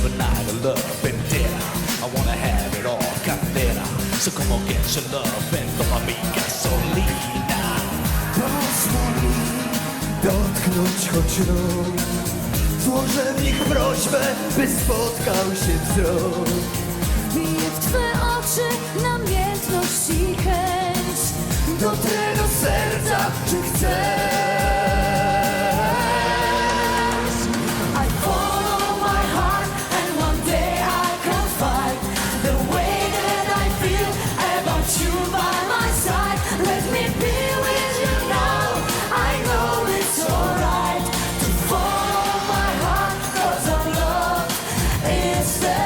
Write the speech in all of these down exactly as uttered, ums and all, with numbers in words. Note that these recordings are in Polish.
Another night of love and dinner. I wanna have it all, candela. So come on, get your love and toma mi gasolina. Pozwól dotknąć choć rąk, włożę w nich prośbę, by spotkał się wzrok. Wbiję w twe oczy namiętność i chęć, Dotrę do serca, czy chcesz? I follow my heart and one day I confide the way that I feel about you by my side. Let me be with you now, I know it's alright to follow my heart, cause our love is the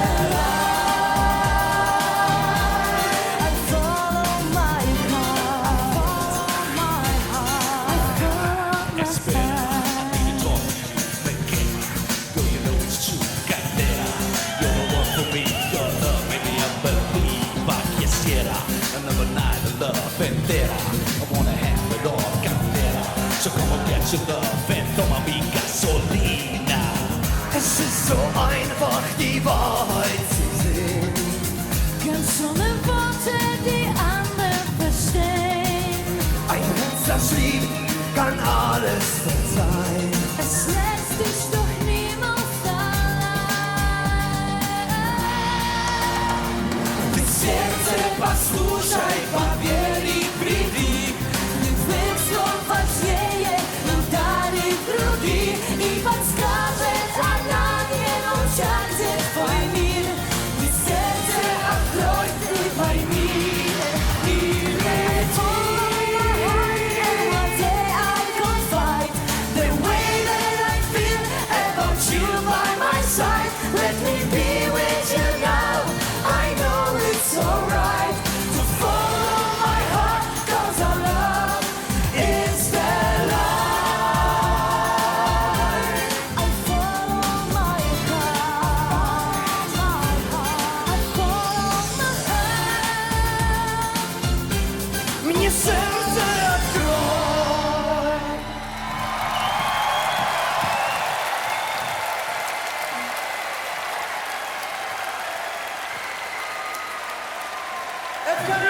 light. I follow my heart, my heart, I follow my Espera, I need to talk to you, make Girl, you know it's true, candela. You're the one for me, your love made me a believer. Quisiera another night of love entera. I wanna have it all, candela. So come on, get your love and toma mi gasolina. Es ist so einfach, die Wahrheit zu sehen. Ganz ohne Worte, die andere verstehen. Ein Herz, das liebt, kann alles verzeihen. Es lässt dich doch niemals allein. Ty serce posłuchaj, powieli, приди. Gdy twych słów ważnieje nam dali drugi i podskaże, a nad niebą siądzie twój mir. Gdy serce odkroj, ty pojmi i leci. One day I confide the way that I feel about you by my side. Let me be with you now, I know it's alright to follow my heart, cause our love is the light. I follow my heart, my heart, I follow my heart. Mnie serce odkryj. F K